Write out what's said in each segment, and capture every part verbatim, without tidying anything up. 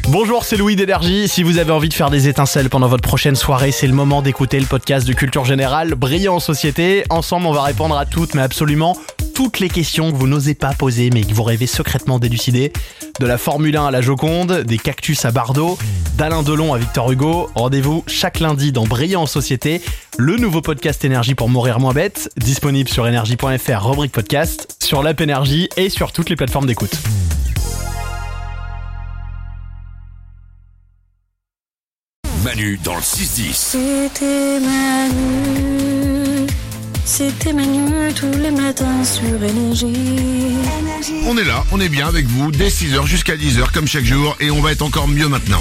Bonjour, c'est Louis d'Énergie. Si vous avez envie de faire des étincelles pendant votre prochaine soirée, c'est le moment d'écouter le podcast de Culture Générale, Brillant en Société. Ensemble, on va répondre à toutes, mais absolument toutes les questions que vous n'osez pas poser, mais que vous rêvez secrètement d'élucider. De la Formule un à la Joconde, des cactus à Bardot, d'Alain Delon à Victor Hugo. Rendez-vous chaque lundi dans Brillant en Société, le nouveau podcast Énergie pour mourir moins bête, disponible sur énergie point f r, rubrique podcast, sur l'app Énergie et sur toutes les plateformes d'écoute. Manu dans le six dix. C'était Manu, c'était Manu tous les matins sur Énergie. On est là, on est bien avec vous, dès six heures jusqu'à dix heures comme chaque jour, et on va être encore mieux maintenant.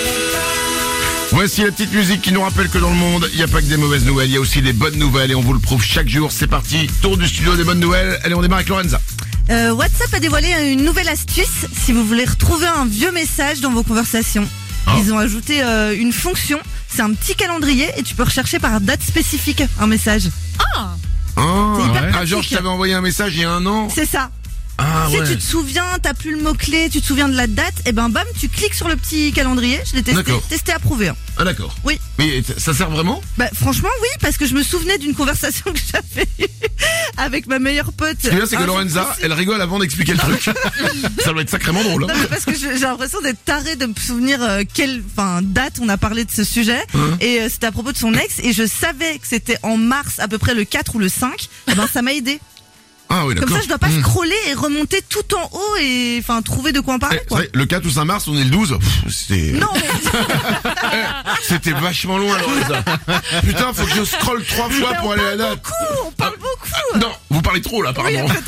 Voici la petite musique qui nous rappelle que dans le monde, il n'y a pas que des mauvaises nouvelles, il y a aussi des bonnes nouvelles, et on vous le prouve chaque jour. C'est parti, tour du studio des bonnes nouvelles. Allez, on démarre avec Lorenza. Euh, WhatsApp a dévoilé une nouvelle astuce si vous voulez retrouver un vieux message dans vos conversations. Oh. Ils ont ajouté euh, une fonction, c'est un petit calendrier et tu peux rechercher par date spécifique un message. Ah, C'est hyper ouais. pratique. Ah, genre je t'avais envoyé un message il y a un an. C'est ça. Ah Si ouais. tu te souviens, t'as plus le mot-clé, tu te souviens de la date, et ben bam, tu cliques sur le petit calendrier. Je l'ai testé, D'accord. testé approuvé. Hein. Ah d'accord. Oui. Mais ça sert vraiment? Bah franchement oui, parce que je me souvenais d'une conversation que j'avais eue avec ma meilleure pote. Ce qui est bien, c'est que Un jour Lorenza, précis. elle rigole avant d'expliquer le truc. Ça doit être sacrément drôle. Hein. Non, mais parce que je- j'ai l'impression d'être tarée de me souvenir euh, quelle enfin date on a parlé de ce sujet. Hein Et euh, c'était à propos de son ex et je savais que c'était en mars à peu près le quatre ou le cinq. Et ben ça m'a aidé. Ah oui, d'accord. Comme ça je dois pas Mmh. scroller et remonter tout en haut et enfin trouver de quoi en Eh, parler c'est quoi. vrai, le quatre ou cinq mars, on est le douze. Pff, C'était... Non mais C'était vachement loin, Lorenza. Putain, faut que je scrolle trois fois mais pour on aller à la parle date. beaucoup, on parle beaucoup. Non, vous parlez trop là, pardon. Oui,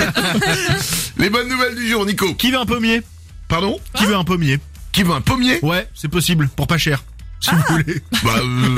Les bonnes nouvelles du jour, Nico. Qui veut un pommier Pardon? Qui veut un pommier? Qui veut un pommier? Ouais, c'est possible, pour pas cher. Si vous voulez. Bah,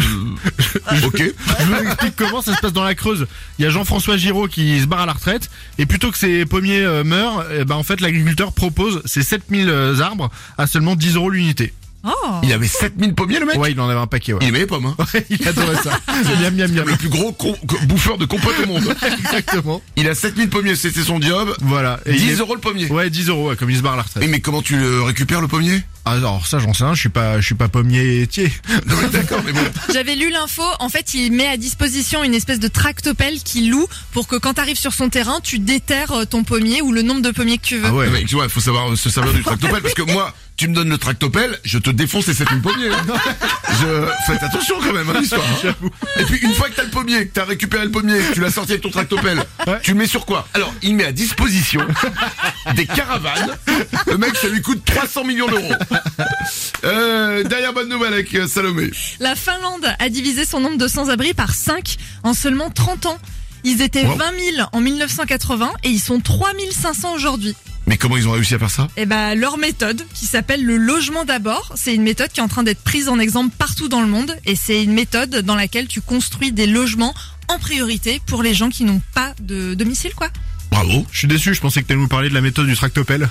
euh... ok. Je vous explique comment ça se passe dans la Creuse. Il y a Jean-François Giraud qui se barre à la retraite et plutôt que ses pommiers euh, meurent, eh ben en fait l'agriculteur propose ces sept mille euh, arbres à seulement dix euros l'unité. Oh. Il avait sept mille pommiers, le mec? Ouais, il en avait un paquet. Ouais. Il aimait les pommes, hein. Ouais, il adorait ça. C'est miam miam miam. Le plus gros con- bouffeur de compote au monde. Exactement. Il a sept mille pommiers, c'était son job. Voilà. Et il dix est- euros le pommier. Ouais, dix euros, ouais, comme il se barre à la retraite. Oui, mais comment tu le récupères, le pommier? Ah, alors ça j'en sais rien, je suis pas, je suis pas pommier-tier. Non, mais d'accord, mais bon. J'avais lu l'info, en fait il met à disposition une espèce de tractopelle qu'il loue pour que quand t'arrives sur son terrain, tu déterres euh, ton pommier ou le nombre de pommiers que tu veux. Ah ouais, mais tu vois, il faut savoir se servir du tractopelle, parce que moi, tu me donnes le tractopelle, je te défonce les sept mille pommiers. hein. Je... Faites attention quand même, hein, l'histoire. hein. Et puis, une fois que t'as le pommier, que t'as récupéré le pommier, que tu l'as sorti avec ton tractopelle, Ouais. tu le mets sur quoi? Alors, il met à disposition des caravanes. Le mec, ça lui coûte trois cents millions d'euros. Euh, dernière bonne nouvelle avec euh, Salomé. La Finlande a divisé son nombre de sans-abri par cinq en seulement trente ans. Ils étaient Wow. vingt mille en mille neuf cent quatre-vingts et ils sont trois mille cinq cents aujourd'hui. Mais comment ils ont réussi à faire ça? Et ben leur méthode, qui s'appelle le logement d'abord, c'est une méthode qui est en train d'être prise en exemple partout dans le monde et c'est une méthode dans laquelle tu construis des logements en priorité pour les gens qui n'ont pas de domicile quoi. Bravo. Je suis déçu, je pensais que t'allais nous parler de la méthode du tractopelle.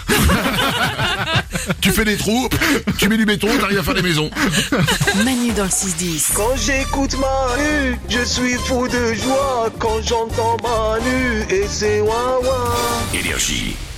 Tu fais des trous, tu mets du béton, t'arrives à faire des maisons. Manu dans le six dix. Quand j'écoute Manu, je suis fou de joie. Quand j'entends Manu et c'est ouin ouin. Énergie.